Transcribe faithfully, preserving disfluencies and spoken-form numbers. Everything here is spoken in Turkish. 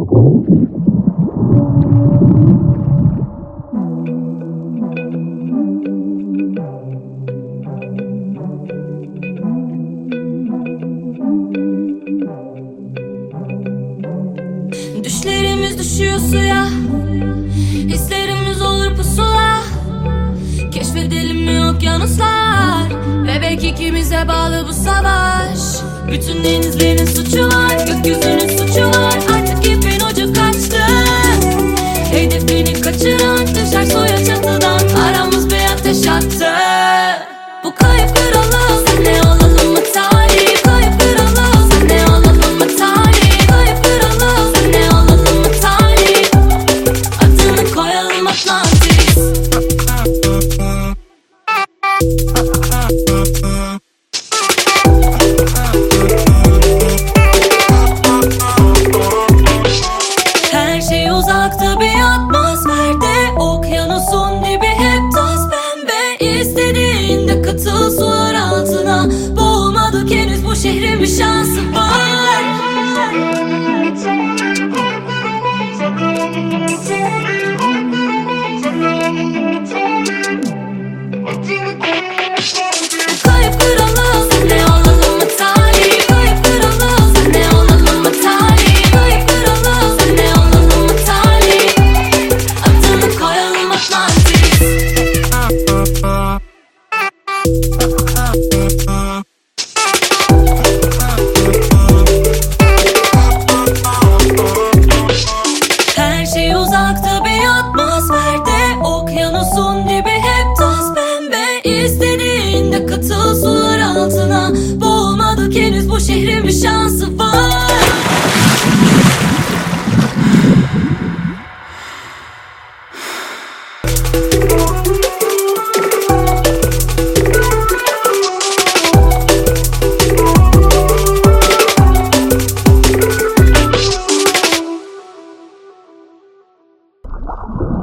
Düşlerimiz düşüyor suya, hislerimiz olur pusula. Keşfedelim mi okyanuslar, ve belki ikimize bağlı bu savaş. Bütün denizlerin suçu var, gökyüzünün suçu var. Artık ipin ucu kaçtı, hedefini kaçıran düşer suya çatıdan. Aramız bir ateş attı. Bu kayıp kralı, sen ne olalım mı talih? Kayıp kralı, sen ne olalım mı talih? Kayıp kralı, sen ne olalım mı talih? Adını koyalım Atlantis. Her şey uzakta bir atmosferde, okyanusun dibi hep toz pembe. İstediğinde katıl sular altına, boğulmadık henüz, bu şehrin bir şansı var. Kayıp kralı, sen ne olalım mı talih? Kayıp kralı, sen ne olalım mı talih? Kayıp kralı, sen ne olalım mı talih? Adını koyalım Atlantis. Her şey uzakta bir atmosferde, okyanusun dibi hep toz pembe. İstediğinde katıl sular altına, boğulmadık henüz, bu şehrin bir şansı var. You